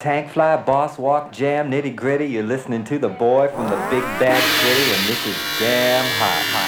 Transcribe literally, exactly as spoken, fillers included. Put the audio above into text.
Tank Fly, Boss Walk, Jam, Nitty Gritty. You're listening to the boy from the big bad city, and this is Jam Hot.